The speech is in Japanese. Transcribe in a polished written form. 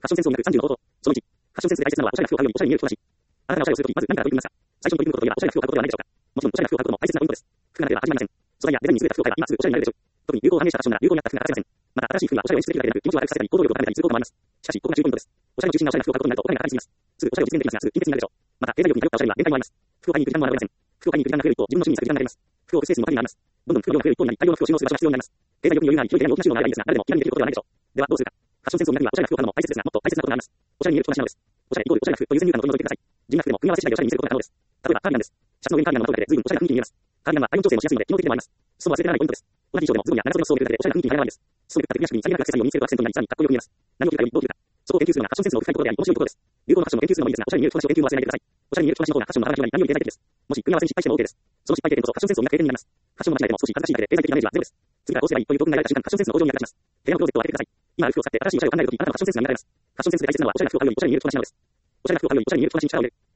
ファッションセンスを磨く30の方法。その1、ファッションセンスで大切なのはおしゃれな服を買うようにおしゃれに見えることだし。あなたがおしゃれをするとき、まず何から取り組みますか？最初に取り組むことといえばおしゃれな服を買うことではないでしょうか。もちろんおしゃれな服を買うことも大切なポイントです。服などでは始まりません。素材やデザインに優れた服を買えば今すぐおしゃれになるでしょう。特に流行を反映したファッションなら流行に合った服が欠かせません。また新しい服がおしゃれを演出できるだけでなく気持ちを悪くさせたり行動力を高めたりすることもあります。しかしここが注意ポイントです。おしゃれの中心なおしゃれな服を買うことになるとお金がかかりすぎます。すぐおしゃれを実現できますがすぐ金欠になるでしょう。また経済力に頼ったおしゃれには限界もあります。服を買いに行く時間も現れません。服を買いに行く時間が増える一方自分の趣味にする時間が減ります。服を置くスペースにも限りがあります。どんどん服の量が増える一方になり大量の服を収納する場所が必要になります。経済力に余裕があり広い手紙大きな収納があればいいんですが誰でも気軽にできることではないでしょう。ではどうするか。ファッションセンスを磨くにはおしゃれな服を買うのも大切ですがもっと大切なことがあります。おしゃれに見える人がしなのです。おしゃれイコールおしゃれな服という先入観を取り除いてください。地味な服でも組み合わせ次第でおしゃれに見せることが可能です。例えばカーディガンです。シャツの上にカーディガンのまとめて随分おしゃれな雰囲気に見えます。カーディガンは体温調整もしやすいので機能的でもあります。裾も忘れてならないポイントです。同じ衣装でもズボンや長袖の裾を入れるだけでおしゃれな雰囲気になれるんです。裾を結った的な式にさりげなくアクセサリーを身につけるとアクセントになりさらにかっこよく見えます。何を聞くかよりどう聞くか。そこを研究するのがファッションセンスの深いところであり面白いところです。流行のファッションの研究するのもいいですがおしゃれに見える人たちを研究も忘れないでください。おしゃれに見える人たちの方がファッションの働きが何より経済的です。もし組み合わせに失敗しても OK です。その失敗経験こそファッションセンスを磨く経験になります。ファッションの間違いでも少し恥ずかしいだけで経済的なイメージはゼロです。次からこうすればいいという教訓が得られた瞬間ファッションセンスの向上に役立ちます。部屋のクローゼットを開けてください。今ある服を使って新しいおしゃれを考えるときあなたのファッションセンスが磨かれます。ファッションセンスで大切なのはおしゃれな服を買うようにおしゃれに見える人がしなのです。おしゃれな服を買うようにおしゃれに見える人がしに力を入れる。